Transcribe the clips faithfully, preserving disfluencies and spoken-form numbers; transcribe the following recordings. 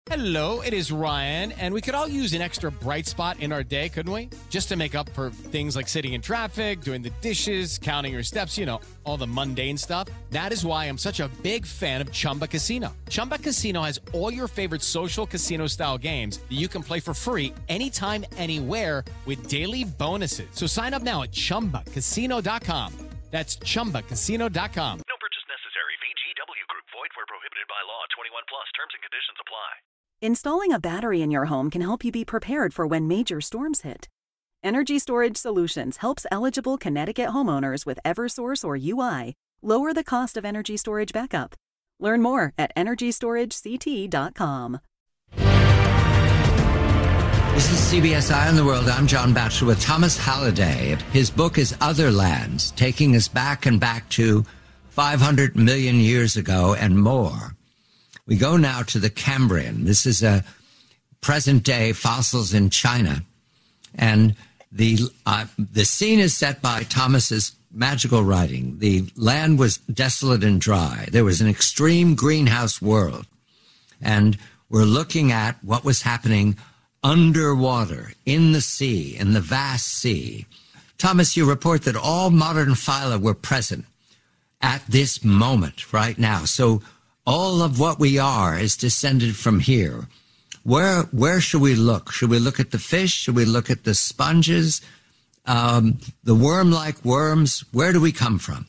Hello, it is Ryan, and we could all use an extra bright spot in our day, couldn't we? Just to make up for things like sitting in traffic, doing the dishes, counting your steps, you know, all the mundane stuff. That is why I'm such a big fan of Chumba Casino. Chumba Casino has all your favorite social casino-style games that you can play for free anytime, anywhere with daily bonuses. So sign up now at chumba casino dot com. That's chumba casino dot com. No purchase necessary. V G W Group. Void where prohibited by law. twenty-one plus. Terms and conditions apply. Installing a battery in your home can help you be prepared for when major storms hit. Energy Storage Solutions helps eligible Connecticut homeowners with Eversource or U I lower the cost of energy storage backup. Learn more at energy storage c t dot com. This is C B S Eye on the World. I'm John Batchelor with Thomas Halliday. His book is Other Lands, taking us back and back to five hundred million years ago and more. We go now to the Cambrian. This is a present-day fossils in China. And the uh, the scene is set by Thomas's magical writing. The land was desolate and dry. There was an extreme greenhouse world. And we're looking at what was happening underwater, in the sea, in the vast sea. Thomas, you report that all modern phyla were present at this moment, right now. So all of what we are is descended from here. Where where should we look? Should we look at the fish? Should we look at the sponges? Um, the worm-like worms? Where do we come from?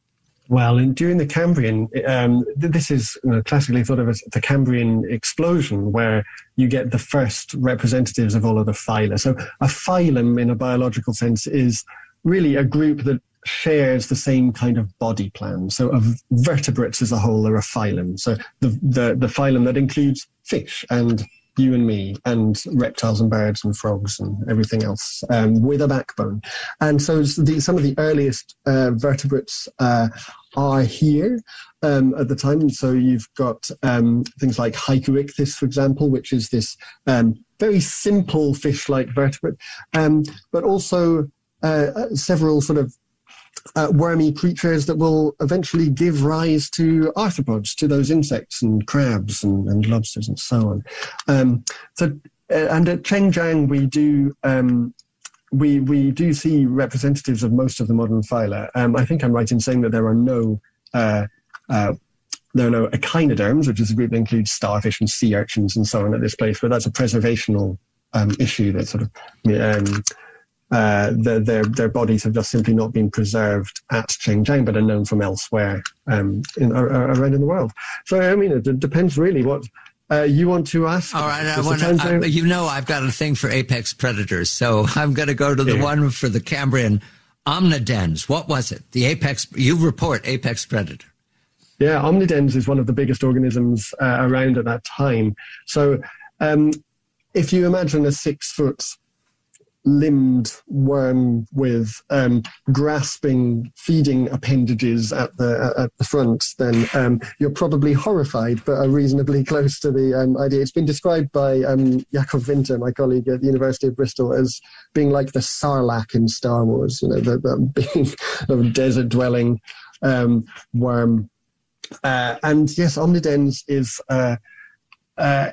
Well, in, during the Cambrian, um, this is you know, classically thought of as the Cambrian explosion, where you get the first representatives of all of the phyla. So a phylum, in a biological sense, is really a group that shares the same kind of body plan. So of vertebrates as a whole are a phylum. So the, the, the phylum that includes fish and you and me and reptiles and birds and frogs and everything else um, with a backbone. And so the, some of the earliest uh, vertebrates uh, are here um, at the time. So you've got um, things like Hycurichthys, for example, which is this um, very simple fish-like vertebrate, um, but also uh, several sort of Uh, wormy creatures that will eventually give rise to arthropods, to those insects and crabs and, and lobsters and so on. Um, so, uh, and at Chengjiang, we do um, we we do see representatives of most of the modern phyla. Um, I think I'm right in saying that there are no uh, uh, there are no echinoderms, which is a group that includes starfish and sea urchins and so on at this place. But that's a preservational um, issue that sort of. Um, Uh, the, their their bodies have just simply not been preserved at Chengjiang, but are known from elsewhere um, in, uh, around in the world. So, I mean, it, it depends really what uh, you want to ask. All right, I wanna, I, you know I've got a thing for apex predators, so I'm going to go to the yeah. one for the Cambrian. Omnidens, what was it? The apex, you report apex predator. Yeah, Omnidens is one of the biggest organisms uh, around at that time. So um, if you imagine a six-foot limbed worm with um, grasping feeding appendages at the at the front, then um, you're probably horrified, but are reasonably close to the um, idea. It's been described by um, Jakob Winter, my colleague at the University of Bristol, as being like the Sarlacc in Star Wars, you know, the, the being a desert-dwelling um, worm. Uh, and yes, Omnidens is uh, uh,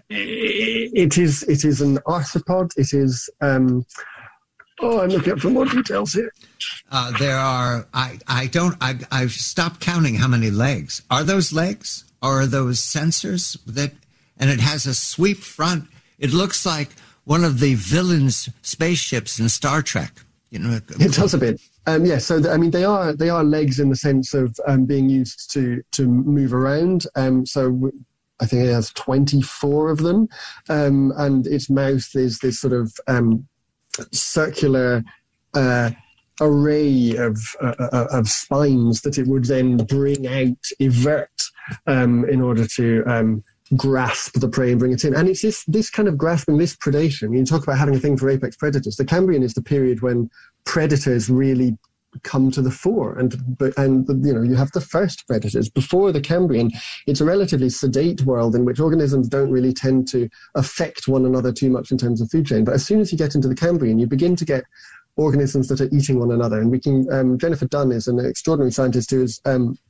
it is it is an arthropod. It is. Um, Oh, I'm looking up for more details here. Uh, there are, I, I don't, I, I've stopped counting how many legs. Are those legs? Or are those sensors? That, and it has a sweep front. It looks like one of the villains' spaceships in Star Trek. You know, it does a bit. Um, yeah, so the, I mean, they are they are legs in the sense of um, being used to to move around. Um, so. W- I think it has twenty-four of them, um, and its mouth is this sort of um, circular uh, array of uh, of spines that it would then bring out, evert, um, in order to um, grasp the prey and bring it in. And it's this this kind of grasping, this predation. You talk about having a thing for apex predators. The Cambrian is the period when predators really come to the fore, and and you know you have the first predators. Before the Cambrian, it's a relatively sedate world in which organisms don't really tend to affect one another too much in terms of food chain. But as soon as you get into the Cambrian, you begin to get organisms that are eating one another. And we can um, Jennifer Dunn is an extraordinary scientist who has um,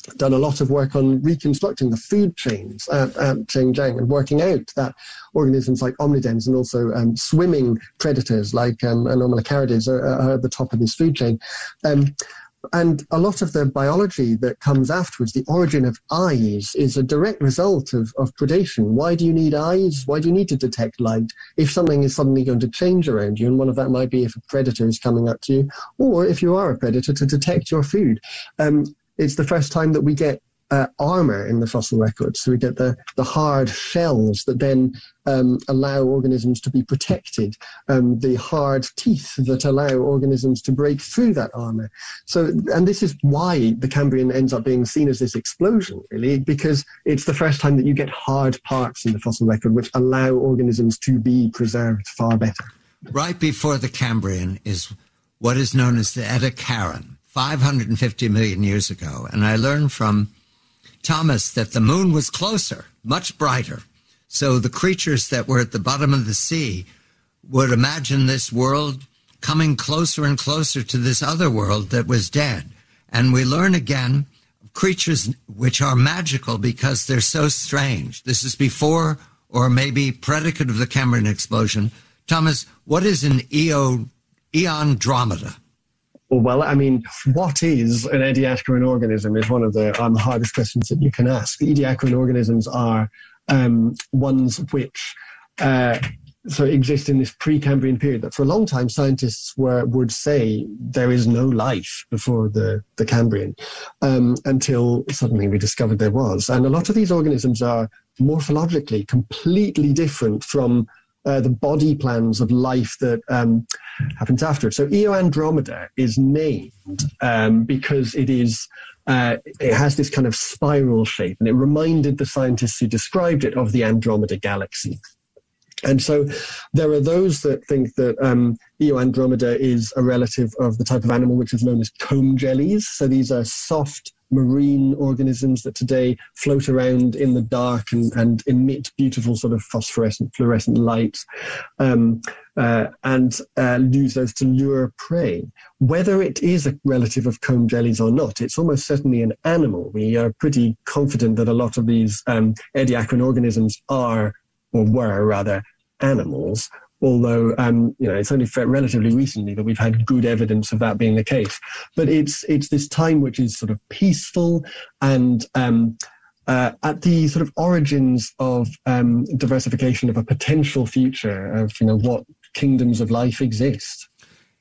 done a lot of work on reconstructing the food chains at, at Xinjiang and working out that organisms like omnidens and also um, swimming predators like um, anomalocaridids are, are at the top of this food chain. Um, and a lot of the biology that comes afterwards, the origin of eyes, is a direct result of, of predation. Why do you need eyes? Why do you need to detect light if something is suddenly going to change around you? And one of that might be if a predator is coming up to you, or if you are a predator, to detect your food. Um, It's the first time that we get uh, armor in the fossil record. So we get the, the hard shells that then um, allow organisms to be protected, um, the hard teeth that allow organisms to break through that armor. So, and this is why the Cambrian ends up being seen as this explosion, really, because it's the first time that you get hard parts in the fossil record which allow organisms to be preserved far better. Right before the Cambrian is what is known as the Ediacaran, five hundred fifty million years ago. And I learned from Thomas that the moon was closer, much brighter. So the creatures that were at the bottom of the sea would imagine this world coming closer and closer to this other world that was dead. And we learn again of creatures which are magical because they're so strange. This is before or maybe predicate of the Cambrian explosion. Thomas, what is an Eo, Eondromeda? Well, I mean, what is an Ediacaran organism is one of the um, hardest questions that you can ask. The Ediacaran organisms are um, ones which uh, so exist in this pre-Cambrian period that for a long time scientists were, would say there is no life before the, the Cambrian um, until suddenly we discovered there was. And a lot of these organisms are morphologically completely different from Uh, the body plans of life that um, happens after it. So Eoandromeda is named um, because it is uh, it has this kind of spiral shape, and it reminded the scientists who described it of the Andromeda galaxy. And so there are those that think that um, Eoandromeda is a relative of the type of animal which is known as comb jellies. So these are soft marine organisms that today float around in the dark and, and emit beautiful sort of phosphorescent, fluorescent lights, um, uh, and uh, use those to lure prey. Whether it is a relative of comb jellies or not, it's almost certainly an animal. We are pretty confident that a lot of these um, Ediacaran organisms are, or were rather, animals. Although, um, you know, it's only relatively recently that we've had good evidence of that being the case. But it's it's this time which is sort of peaceful and um, uh, at the sort of origins of um, diversification of a potential future of, you know, what kingdoms of life exist.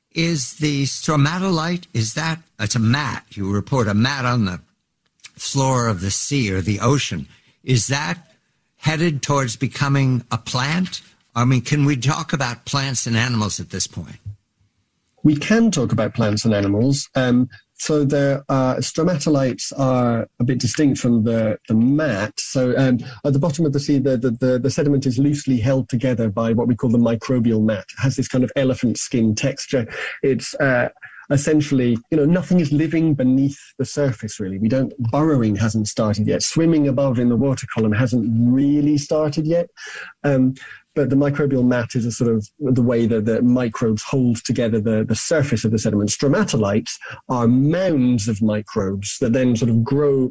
Is the stromatolite, is that, it's a mat, you report a mat on the floor of the sea or the ocean. Is that headed towards becoming a plant? I mean, can we talk about plants and animals at this point? We can talk about plants and animals. Um, so the uh, stromatolites are a bit distinct from the, the mat. So um, at the bottom of the sea, the, the, the, the sediment is loosely held together by what we call the microbial mat. It has this kind of elephant skin texture. It's uh, essentially, you know, nothing is living beneath the surface, really. We don't, burrowing hasn't started yet. Swimming above in the water column hasn't really started yet. Um, But the microbial mat is a sort of the way that the microbes hold together the, the surface of the sediment. Stromatolites are mounds of microbes that then sort of grow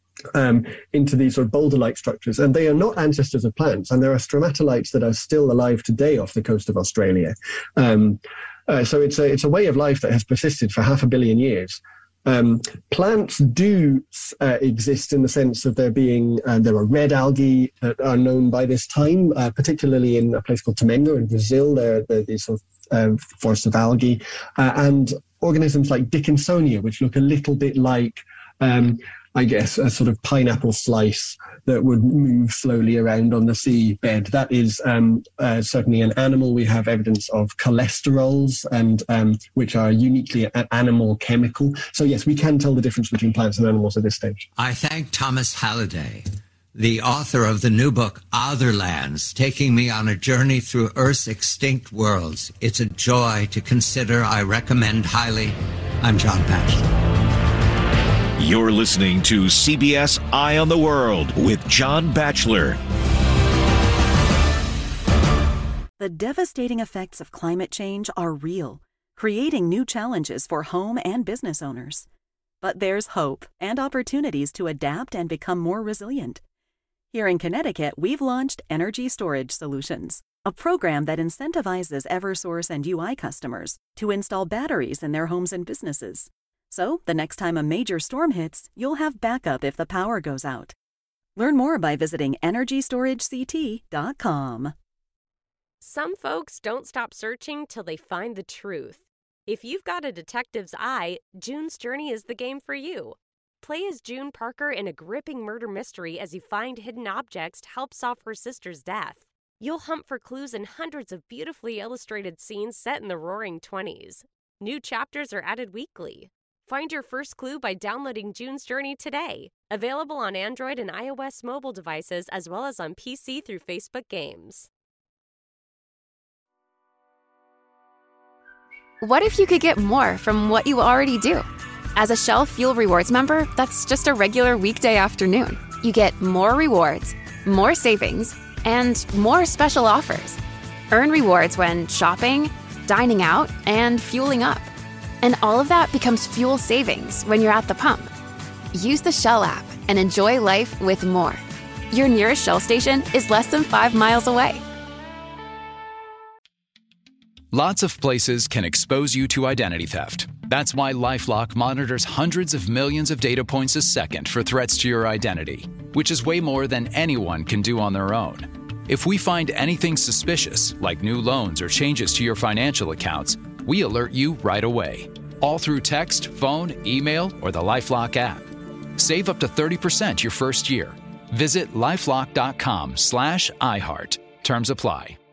um, into these sort of boulder-like structures. And they are not ancestors of plants. And there are stromatolites that are still alive today off the coast of Australia. Um, uh, so it's a, it's a way of life that has persisted for half a billion years. Um, plants do uh, exist in the sense of there being, uh, there are red algae that are known by this time, uh, particularly in a place called Tamenga in Brazil. There are these sort of uh, forests of algae, uh, and organisms like Dickinsonia, which look a little bit like, um, I guess, a sort of pineapple slice that would move slowly around on the seabed. That is um, uh, certainly an animal. We have evidence of cholesterols, and um, which are uniquely an animal chemical. So yes, we can tell the difference between plants and animals at this stage. I thank Thomas Halliday, the author of the new book, Otherlands, taking me on a journey through Earth's extinct worlds. It's a joy to consider. I recommend highly. I'm John Batchelor. You're listening to C B S Eye on the World with John Batchelor. The devastating effects of climate change are real, creating new challenges for home and business owners. But there's hope and opportunities to adapt and become more resilient. Here in Connecticut, we've launched Energy Storage Solutions, a program that incentivizes Eversource and U I customers to install batteries in their homes and businesses. So, the next time a major storm hits, you'll have backup if the power goes out. Learn more by visiting energy storage c t dot com. Some folks don't stop searching till they find the truth. If you've got a detective's eye, June's Journey is the game for you. Play as June Parker in a gripping murder mystery as you find hidden objects to help solve her sister's death. You'll hunt for clues in hundreds of beautifully illustrated scenes set in the roaring twenties. New chapters are added weekly. Find your first clue by downloading June's Journey today. Available on Android and iOS mobile devices as well as on P C through Facebook Games. What if you could get more from what you already do? As a Shell Fuel Rewards member, that's just a regular weekday afternoon. You get more rewards, more savings, and more special offers. Earn rewards when shopping, dining out, and fueling up. And all of that becomes fuel savings when you're at the pump. Use the Shell app and enjoy life with more. Your nearest Shell station is less than five miles away. Lots of places can expose you to identity theft. That's why LifeLock monitors hundreds of millions of data points a second for threats to your identity, which is way more than anyone can do on their own. If we find anything suspicious, like new loans or changes to your financial accounts, we alert you right away, all through text, phone, email, or the LifeLock app. Save up to thirty percent your first year. Visit lifelock dot com slash iHeart. Terms apply.